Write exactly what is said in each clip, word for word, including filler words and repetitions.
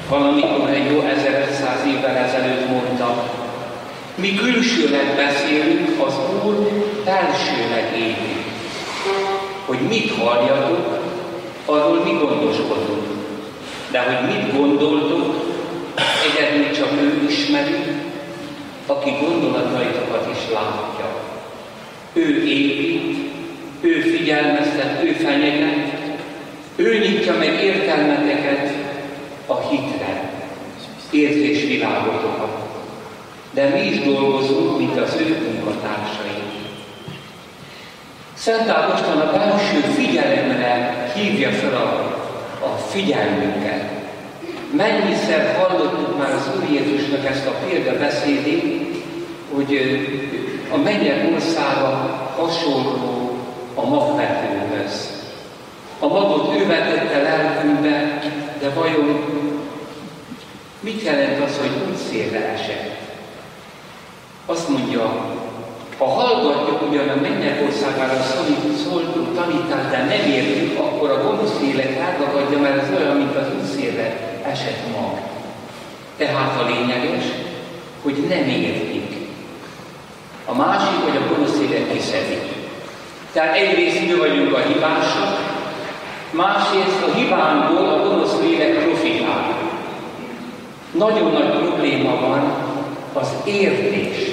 Valamikor egy jó ezerötszáz évvel ezelőtt mondta, mi külsőleg beszélünk, az Úr belsőleg éli. Hogy mit halljatok, arról mi gondoskodunk. De hogy mit gondoltok, egyedül csak ő ismeri, aki gondolataitokat is látja. Ő épít, ő figyelmeztet, ő fenyeget, ő nyitja meg értelmeteket a hitre, érzésvilágotokat. De mi is dolgozunk, mint az ő munkatársai. Szent Ágoston a belső figyelemre hívja fel a, a figyelmünket. Mennyiszer hallottuk már az Úr Jézusnak ezt a példabeszédét, hogy a mennyek országa hasonló a magvetőhöz. A magot ő vetette lelkünkbe, de vajon mit jelent az, hogy útszélre esett? Azt mondja, ha hallgatjuk ugyan a mennyek országára szóló tanítást, de nem értjük, akkor a gonosz élet elragadja, mert ez olyan, mint az útszélre esett mag. Tehát a lényeges, hogy nem értik. A másik, hogy a gonosz élet kiszedi. Tehát egyrészt mi vagyunk a hibásak, másrészt a hibánkból a gonosz lélek profitál. Nagyon nagy probléma van az értés.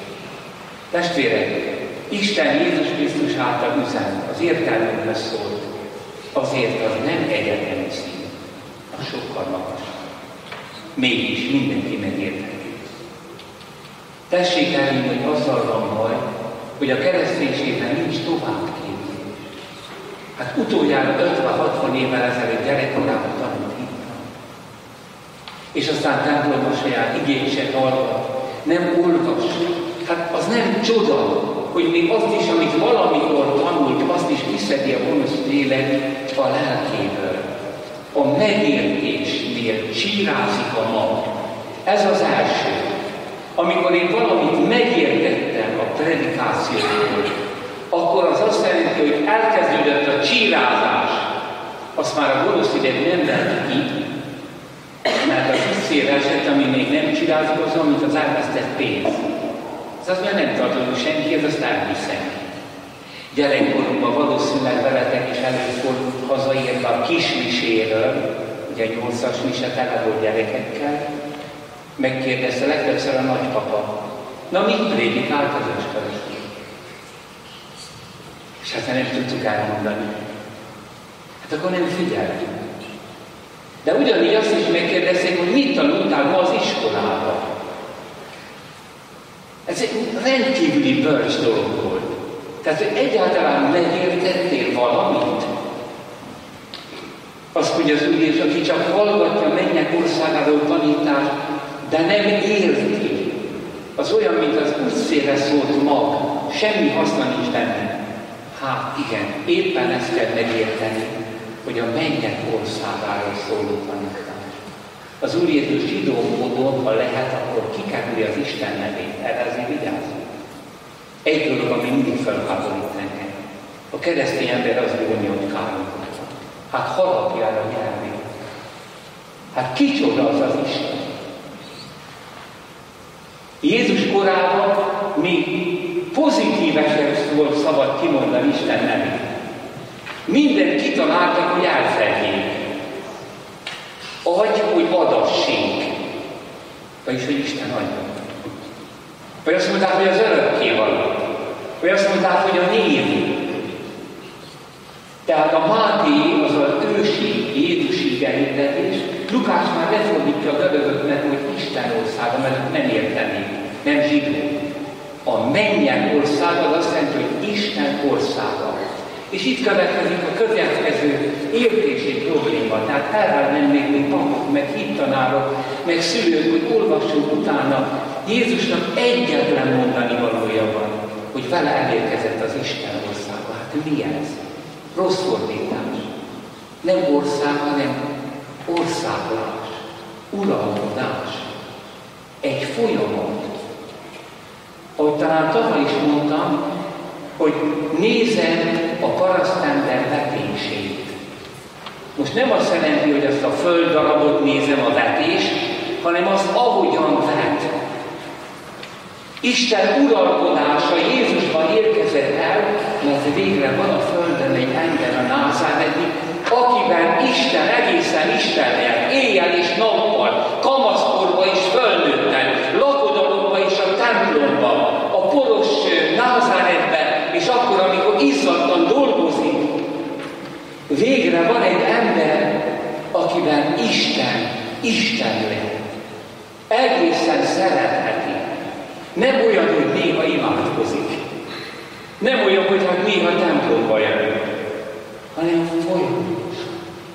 Testvérek, Isten Jézus Krisztus által üzen, az értelmünkre szólt, azért az nem egyetemi szín, az sokkal magasabb. Mégis mindenki megértheti. Tessék elhinni, hogy azzal van baj, hogy a kereszténységben nincs továbbképzés. Hát utoljára ötven-hatvan évvel ezelőtt gyerekkorában tanult hittan. És aztán templomban saját igét se hallgat, nem olvas. Hát az nem csoda, hogy még azt is, amit valamikor tanult, azt is kiszedi a gonosz lélek a lelkéből. A megértésnél csírázik a mag. Ez az első. Amikor én valamit megértettem a predikációból, akkor az azt jelenti, hogy elkezdődött a csírázás. Azt már a gonosz ideg nem vett ki, mert az útszélre esett, ami még nem csirázik, az, mint az elvesztett pénz. Ez az már nem tartozó senki, ez azt elviszem. Gyerekkorunkban valószínűleg veletek is előfordult hazaérve a kismiséről, ugye nyolcas mise tele volt gyerekekkel, megkérdezte legtöbbször a nagypapa, na mit prédikált az ösztös? És hát nem tudtuk elmondani. Hát akkor nem figyeltünk. De ugyanígy azt is megkérdezték, hogy mit tanultál ma az iskolában. Ez egy rendkívüli bölcs dolog volt. Tehát, hogy egyáltalán megértettél valamit. Azt mondja az Úr Jézus, aki csak hallgatja mennyek országáról tanítást, de nem érti. Az olyan, mint az útszélre szólt mag. Semmi haszna nincs benne. Hát igen, éppen ezt kell megérteni, hogy a mennyek országáról szóló tanítás. Az Úr Jézus zsidó módon, ha lehet, akkor kikerüli az Isten nevét. Erre azért vigyázzunk. Egy dolog, ami mindig felháborít engem. A keresztény ember az jól nyomkálunk. Hát harapja el a nyelvét. Hát kicsoda az az Isten? Jézus korában még pozitívesen volt szabad kimondani Isten nevét. Mindent kitaláltak, hogy elfedjék. Adj, hogy adassék. Vagyis, hogy Isten adja. Vagy azt mondták, hogy az örökkévaló. Vagy azt mondták, hogy a név. Tehát a Máté az az ősi Jézusi gerültetés. Lukás már lefordítja a görögöknek, hogy Isten országa, mert nem értenék, nem zsidó. A mennyek országa az azt jelenti, hogy Isten országa. És itt következik a következő értési probléma. Tehát elvennék még papok, meg hittanárok, meg szülők, hogy olvassunk utána. Jézusnak egyetlen mondani valója van, hogy vele elérkezett az Isten országa. Hát mi ez? Rossz fordítás. Nem ország, hanem országolás, uralkodás. Egy folyamat. Ahogy talán tavaly is mondtam, hogy nézem a parasztember vetését. Most nem azt jelenti, hogy azt a földdarabot nézem a vetés, hanem azt, ahogyan vett. Isten uralkodása Jézusban érkezett el, mert végre van a földön egy ember, a názáreti, akiben Isten egészen Isten lett, éjjel és nappal, kamaszkorba és fölnőtten, lakodalomba és a templomba, a poros Názáretben, és akkor, amikor izzadtan dolgozik. Végre van egy ember, akiben Isten, Isten lett. Egészen szeretheti. Nem olyan, hogy néha imádkozik. Nem olyan, hogy hát néha templomba jön, hanem folyamatosan.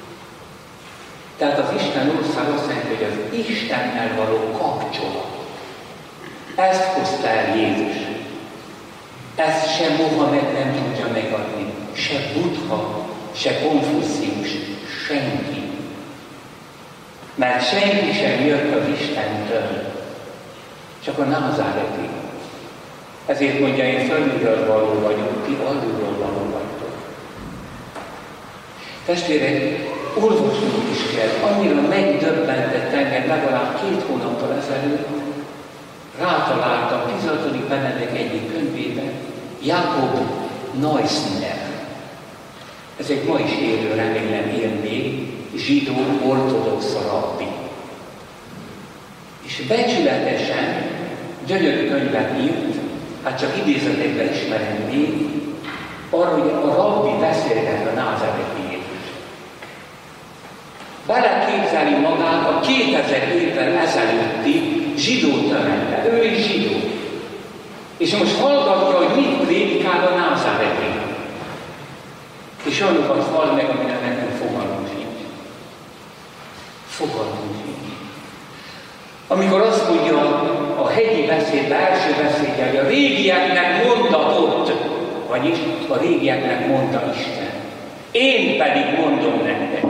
Tehát az Isten ország azt jelenti, hogy az Istennel való kapcsolat. Ezt hozta el Jézus. Ezt se Mohamed nem tudja megadni. Se Buddha, se Konfucius, senki. Mert senki sem jött az Istentől. Csak a názáreti. Ezért mondja, én fölülről való vagyok, ti alulról való vagytok. Testvérek, olvasnunk is kell. Annyira megdöbbentett engem legalább két hónappal ezelőtt, rátaláltam tizenötödik Benedek egyik könyvében, Jakob Neusner. Ez egy ma is élő, remélem él még, zsidó ortodox rabbi. És becsületesen gyönyörű könyvet írt, hát csak idézetekben ismerem még, arra, hogy a rabbi beszélget a názáreti Jézus. Beleképzeli magát a kétezer évvel ezelőtti zsidó tömegbe. Ő is zsidó. És most hallgatja, hogy mit prédikál a názáreti. És olyanokat hall meg, amire nekünk fogalmunk sincs. Fogalmunk sincs. Amikor azt mondja a hegyi beszéd, első beszédje, hogy a régieknek mondatott, vagyis a régieknek mondta Isten. Én pedig mondom nektek.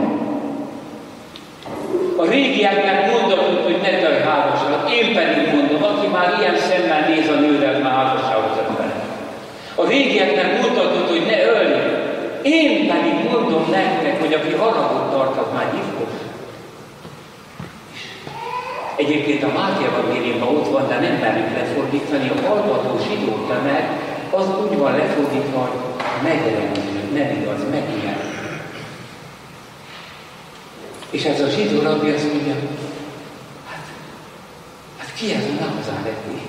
A régieknek mondatott, hogy ne törj házasságot, én pedig mondom, aki már ilyen szemmel néz a nőre, már házasságot vele. A régieknek mondatott, hogy ne ölj, én pedig mondom nektek, hogy aki haragot tart, az már gyilkos. Egyébként a Máté evangéliumban ott van, de nem merjük lefordítani, a hallgató zsidó tömeg, az úgy van lefordítva, hogy megrendül, nem igaz, megijed. És ez a zsidó rabbi azt mondja, hát, hát ki ez a názáreti?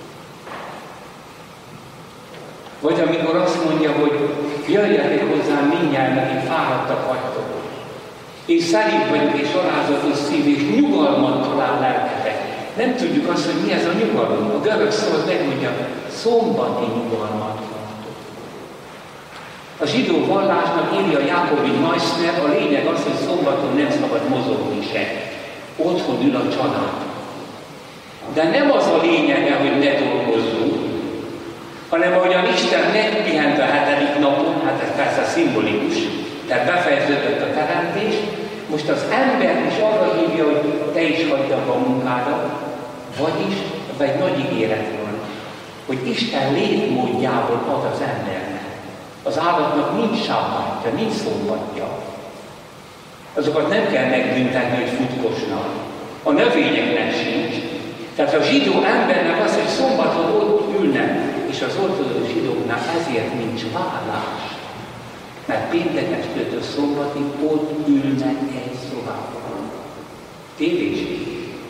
Vagy amikor azt mondja, hogy jöjjetek hozzám mindjárt, akik fáradtak vagytok. És szerint vagyok, és alázatos szív, és nyugalmat talál lelketek. Nem tudjuk azt, hogy mi ez a nyugalom. A görög szó az megmondja, szombati nyugalmat tartok. A zsidó vallásnak írja Jakob Neusner, a lényeg az, hogy szombaton nem szabad mozogni se. Otthon ül a család. De nem az a lényege, hogy ne dolgozzunk, hanem ahogyan Isten megpihent a hetedik napon, hát ez persze szimbolikus, tehát befejeződött a teremtés, most az ember is arra hívja, hogy te is hagyd abba a munkádat, vagyis egy nagy ígéret van, hogy Isten létmódjából ad az embernek. Az állatnak nincs sábbátja, nincs szombatja. Azokat nem kell megbüntetni, hogy futkosnak. A növényeknek sincs. Tehát a zsidó embernek az, hogy szombaton ott ülnek, és az ortodox zsidóknál ezért nincs vállás. Mert péntekestől szombatig ott ülnek egy szobában. Tévéség.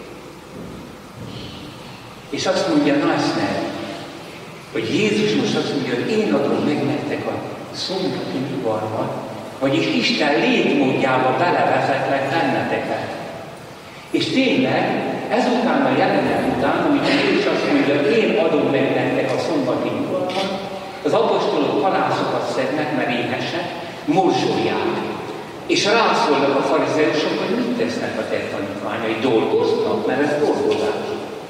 És azt mondja Neusner, hogy Jézus most azt mondja, hogy én adom meg nektek a szombati nyugalmat, vagyis Isten létmódjába belevezetlek benneteket. És tényleg, ezután a jelenet után, amit Jézus azt mondja, én adom meg nektek a szombati nyugalmat, az apostolok halászokat szednek, mert éhesek, morzsolják. És rászólnak a farizeusok, hogy mit tesznek a te tanítványai, dolgoznak, mert ez dolgozás.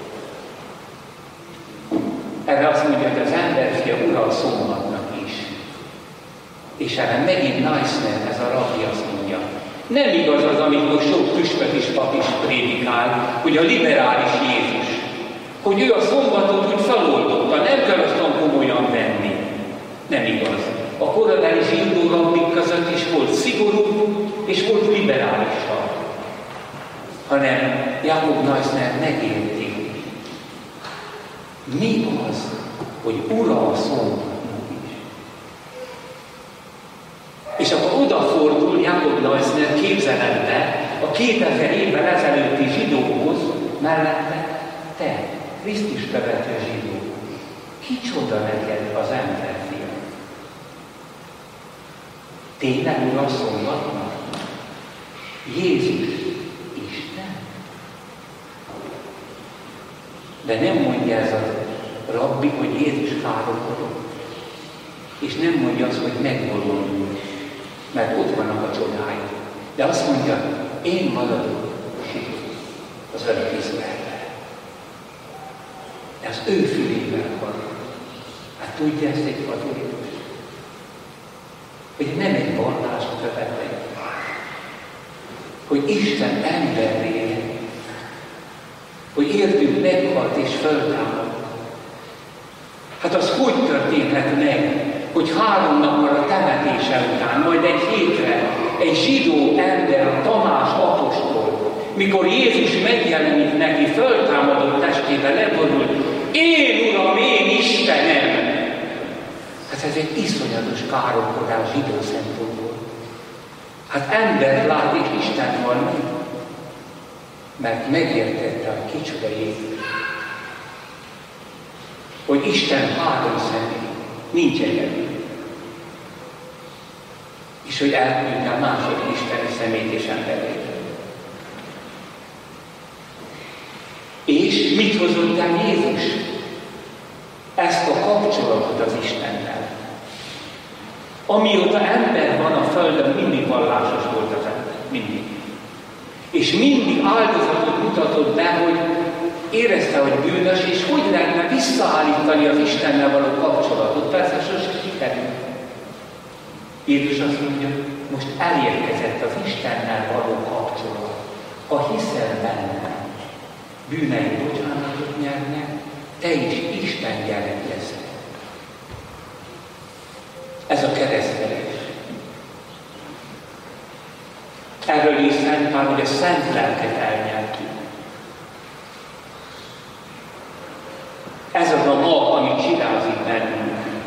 Erre azt mondja, hogy az emberfia ura a szombatnak is. És erre megint Neusner, ez a rabbi azt mondja, nem igaz az, amikor sok püspök és pap is prédikál, hogy a liberális Jézus, hogy ő a szombatot úgy feloldotta, nem kell aztán komolyan venni. Nem igaz. A korabeli zsidó rabbik között is volt szigorú, és volt liberálisabb. hanem Jakob Neusner megérti, mi az, hogy ura a szombatnak is. És akkor odafordul Jakob Neusner képzeletbe a kétezer évvel ezelőtti zsidókhoz, mellette te, Krisztus követő zsidó, kicsoda neked az emberfia? Tényleg ura a szombatnak? Jézus Isten? De nem mondja ez a rabbi, hogy Jézus káromkodott. És nem mondja azt, hogy megbolondul, mert ott vannak a csodái. De azt mondja, én maradok az örök Izraelben. De az ő fülével van. Hát tudja ezt egy katolikus? Hogy nem egy vallást követett, hogy Isten emberré, hogy értünk meghalt és föltámadt. Hát az hogy történhet meg, hogy három nappal a temetése után, majd egy hétre egy zsidó ember, a Tamás apostol, mikor Jézus megjelenik neki, föltámadott testével leborul, én Uram, én Istenem! Hát ez egy iszonyatos káromkodás zsidó szempontból. Hát ember lát és Isten van meg, mert megértette a kicsoda Jézus, hogy Isten három személy, nincs egyedül. És hogy elküldte a második isteni szemét és emberét. És mit hozott el Jézus? Ezt a kapcsolatot az Istennel. Amióta ember van a Földön, mindig vallásos volt az ember. Mindig. És mindig áldozatot mutatott be, hogy érezte, hogy bűnös, és hogy lehetne visszaállítani az Istennel való kapcsolatot. Persze sosem sikerült. Jézus azt mondja, most elérkezett az Istennel való kapcsolat. Ha hiszel benne, bűneid bocsánatot nyernek, te is Isten gyerek leszel. Ez a keresztelés. Erről is Szent Pál, hogy a szent lelket elnyertük. Ez az a mag, amit csirázik bennünk.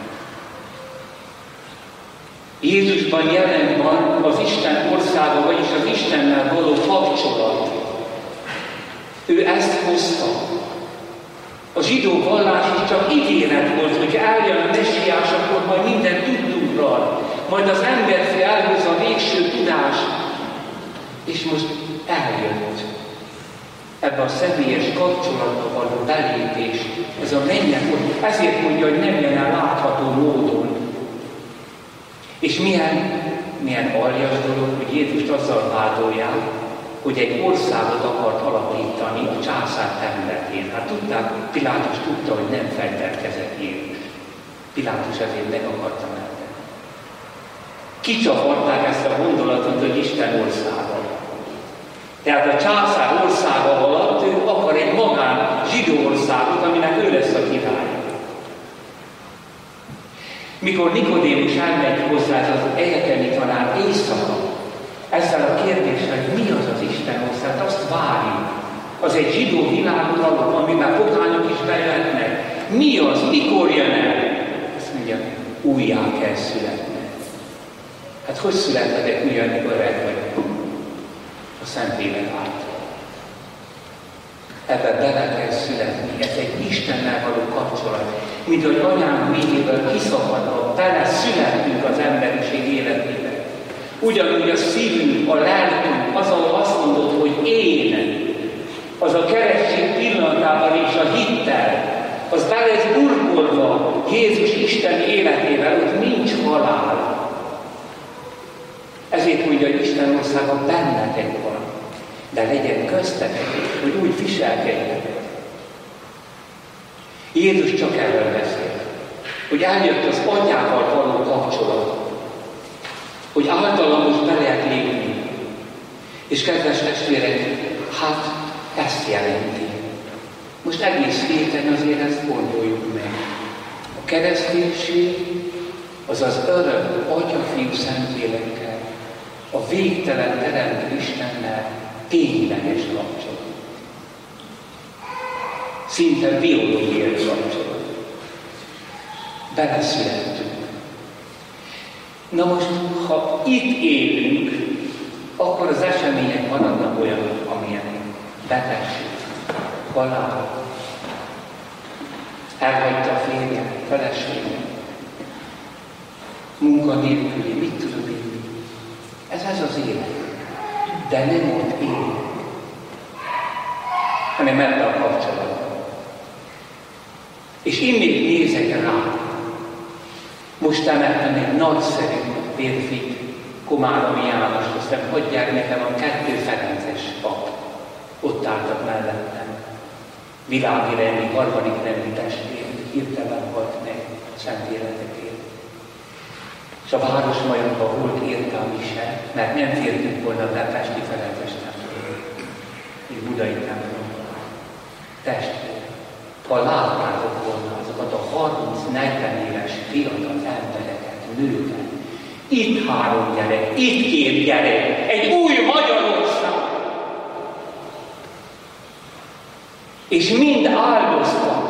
Jézusban jelen van az Isten országa, vagyis az Istennel való kapcsolat. Ő ezt hozta. A zsidó vallás is csak ígéret volt, hogy eljön a messiás, akkor majd mindent tudtunk rá. Majd az emberfé elhozza a végső tudást. És most eljött ebbe a személyes kapcsolatba való belépés. Ez a mennyek, ezért mondja, hogy nem jön el látható módon. És milyen, milyen aljas dolog, hogy Jézust azzal vádolják, hogy egy országot akart alapítani a császár területén. Hát tudták, Pilátus tudta, hogy nem fegyverkezett Jézus. Pilátus ezért meg akarta menni. Kicsavarták ezt a gondolatot, hogy Isten országa. Tehát a császár országa alatt ő akar egy magán zsidó országot, aminek ő lesz a király. Mikor Nikodémus elmegy hozzá ez az egyetemi tanár éjszaka, ezzel a kérdéssel, hogy mi az az Isten ország, azt várjuk. Az egy zsidó világuralom, amiben pogányok is bejöhetnek. Mi az? Mikor jön el? Azt mondja, újjá kell születni. Hát hogy születhetek újjá, amikor öreg vagyok? A Szentlélek által. Ebben bele kell születni. Ez egy Istennel való kapcsolat. Mint hogy anyánk méhéből kiszabadva, bele születünk az emberiség életébe. Ugyanúgy a szívünk, a lelkünk, az, ahol azt mondod, hogy én, az a keresztség pillanatában és a hittel, az bele lesz burkolva Jézus Isten életével, ott nincs halál. Ezért mondja, hogy Isten országa bennetek van, de legyen köztetek, hogy úgy viselkedjetek. Jézus csak erről beszél, hogy eljött az atyával való kapcsolat, hogy általam most be lehet lépni. És kedves testvérek, hát ezt jelenti. Most egész héten azért ezt gondoljuk meg. A kereszténység az az örök Atya, Fiú, Szentlélekkel, a végtelen teremtő Istennel tényleges kapcsolat. Szinte biológiai kapcsolat. Beleszülettünk. Na most, ha itt élünk, akkor az események maradnak olyanok, amilyenek. Betegség, halál, elhagyta a férje, felesége, munkanélküli, mit tudom én. Ez ez az élet. De nem ott él, hanem ebben a kapcsolatban. És innét nézek rá. Most temettem egy nagyszerű férfit, Komáromi János, aztán hagyják nekem a kettő Ferences pap. Ott álltak mellettem. Világi rendi, harmadik rendi testvér, hirtelen halt meg a szent életekért. És a Városmajorban volt érte a mise, mert nem fértünk volna be Pesti Ferences templomba, és Budai templomba. Testvér, ha láttátok volna azokat a harminc-negyven éves fiatal embereket, nőket, itt három gyerek, itt két gyerek, egy új Magyarország. És mind áldoztak.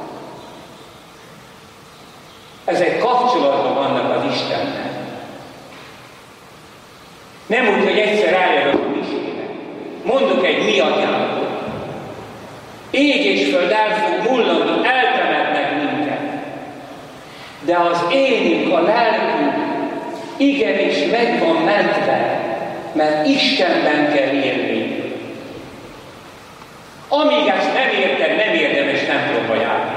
Ezek kapcsolatban vannak az Istennel. Nem úgy, hogy egyszer eljön a misébe. Mondok egy miatyából. Ég és föld el fog mullani, eltemetnek minket. De az énünk, a lelkünk igenis meg van mentve, mert Istenben kell élni. Amíg ezt nem érted, nem érdemes templomba járni.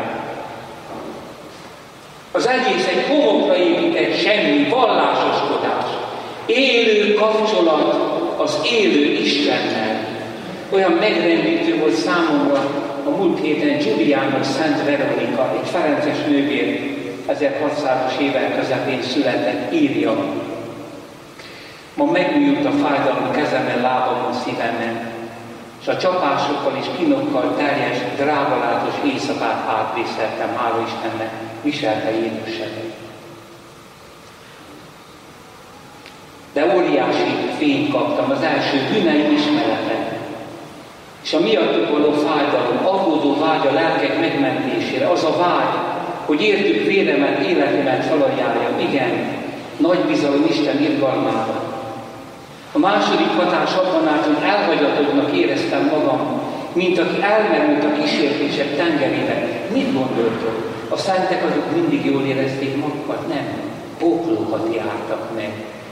Az egész egy homokra épített semmi, vallásoskodás. Élő kapcsolat az élő Istennel. Olyan megrendítő volt számomra a múlt héten Giuliano Szent Veronika, egy ferences nővér, ezerhatszázas évek közepén született, írja. Ma megújult a fájdalom kezemen, lábamon, szívemen, és a csapásokkal és kínokkal teljes, drágalátos éjszakát átvészeltem, hála Istennek, viselte Jézus sebeit. De óriási fényt kaptam az első bűneim ismereten, és a miattuk való fájdalom, aggódó vágy a lelkek megmentésére, az a vágy, hogy értük véremet, életemet felajánljam, igen, nagy bizalom Isten irgalmára. A második hatás abban állt, hogy elhagyatottnak éreztem magam, mint aki elmerült a kísértések tengerébe. Mit gondoltok? A szentek azok mindig jól érezték magukat? Nem. Póklókat jártak meg.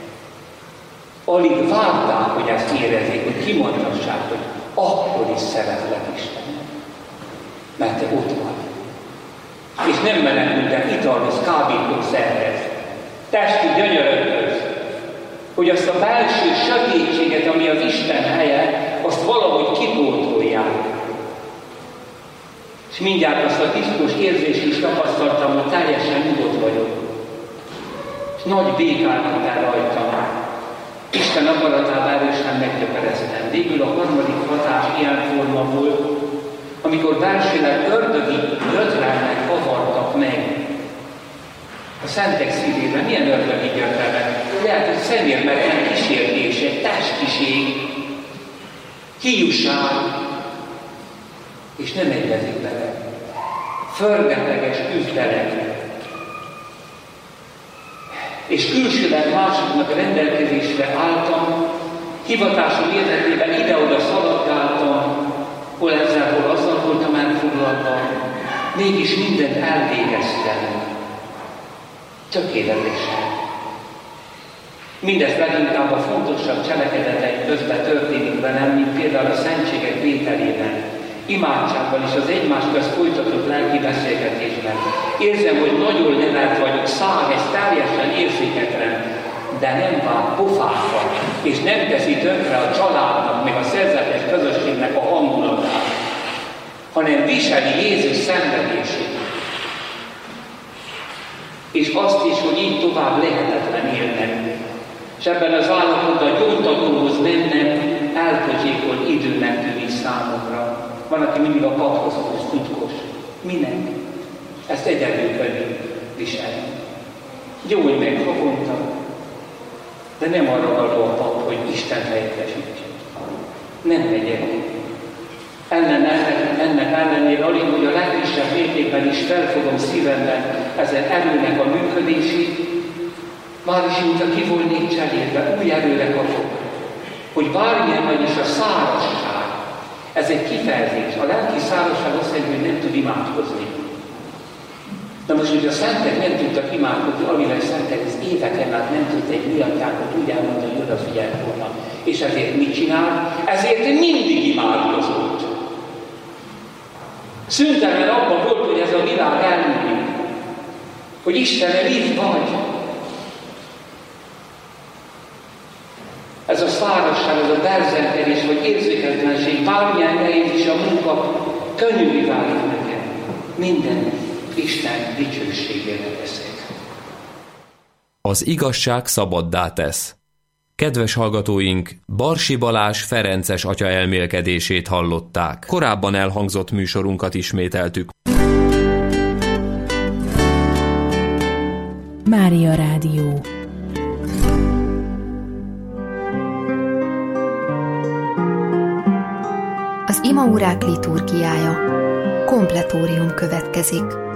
Alig várták, hogy ezt érezzék, hogy kimondhassák, hogy akkor is szeretlek Istenet. Mert te ott vagy. És nem menekültek italhoz, kábítószerhez, testi gyönyörökhöz, hogy azt a belső sötétséget, ami az Isten helye, azt valahogy kipótolják. És mindjárt azt a tisztos érzést is tapasztaltam, hogy teljesen nyugodt vagyok. És nagy békáltat el rajtam. Isten akaratában erősen meggyökereztem. Végül a harmadik hatás ilyen forma volt, amikor belsőleg ördögi gyötrelmek kavartak meg. A szentek szívében milyen ördögi gyötrelmek? Lehet, hogy szemérmetlen kísértése, testiség, hiúság, és nem egyezik bele. Förgetleges küzdelek. És külsőleg másoknak rendelkezésre álltam, hivatásom érdekében ide-oda szaladgáltam, hol ezzel, hol azzal voltam elfoglalva, mégis mindent elvégeztem. Tökéletesen. Mindez leginkább a fontosabb cselekedeteim közben történik velem, mint például a szentségek vételében, imádságban és az egymás közt folytatott lelki beszélgetésben. Érzem, hogy nagyon levelt vagyok, száhez teljesen érzéketlen, de nem vág pofákat, és nem teszi tönkre a családnak, meg a szerzetes közösségnek a hangulatát, hanem viseli Jézus szenvedését. És azt is, hogy így tovább lehetetlen élnek. És ebben az állapotban gyógytatóhoz mennem elpocsékolt időnek tűnik számomra. Van, aki mindig a paphoz hoz, tutkos. Minek? Ezt egyedül kell viselni. Gyógy meg havonta, de nem arra való a pap, hogy Isten helyettesítsen. nem megyek. Ennek, ennek ellenére alig, hogy a legkisebb mértékben is felfogom szívemben ezen erőnek a működését, már is mintha ki volnék cserélve, új erőre kapok, hogy bármilyen nagy is a szárazság, ez egy kifejezés. A lelki szárazság azt jelenti, hogy nem tud imádkozni. Na most, hogy a szentek nem tudtak imádkozni, amivel szentek az éveken át nem tudta egy miattjákat úgy elmondani, hogy odafigyelt volna. És ezért mit csinál? Ezért mindig imádkozott. Szüntelen abban volt, hogy ez a világ elmúlik. Hogy Istenem, itt vagy. Ez a szárazság, ez a berzenkedés, vagy érzéketlenség, bármilyen nehéz is a munka, könnyűvé válik nekem. Minden Isten dicsőségére teszek. Az igazság szabaddá tesz. Kedves hallgatóink, Barsi Balázs ferences atya elmélkedését hallották. Korábban elhangzott műsorunkat ismételtük. Mária Rádió. Az imaórák liturgiája. Kompletórium következik.